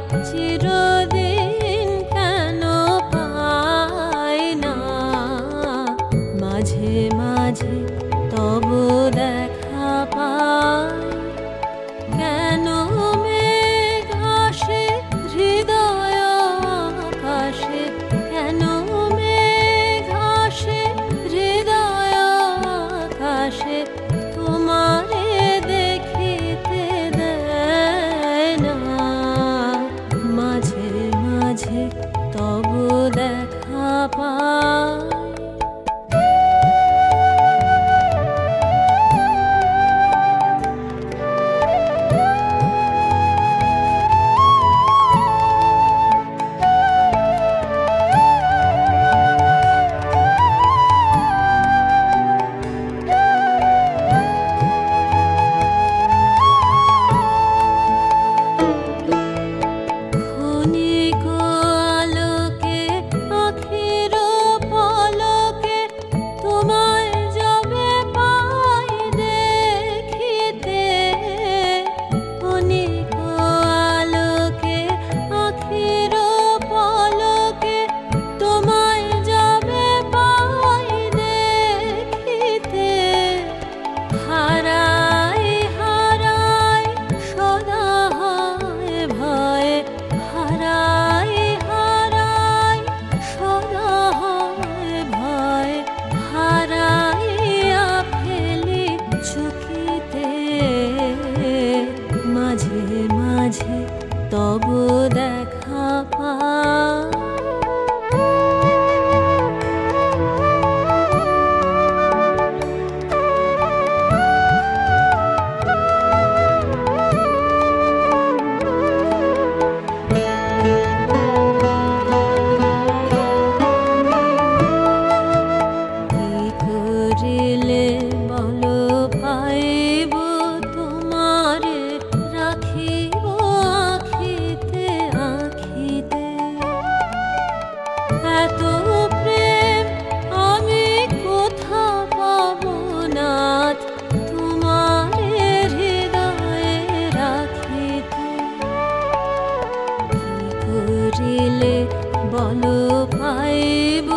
চিরদিন কেন পাই না, মাঝে মাঝে তব দেখা পাই। কেন মেঘ আসে হৃদয় আকাশে, কেন মেঘ আসে হৃদয় আকাশে, তোমারে দেখিতে দেয় না, মাঝে মাঝে তব দেখা পাই। মাঝে মাঝে তব দেখা পাই। কি করিলে বলো পাইব তোমারে, রাখিব আখিতে আখিতে। এত প্রেম আমি কোথা পাব নাথ, তোমারে হৃদয়ে রাখিতে। কি করিলে বলো পাইব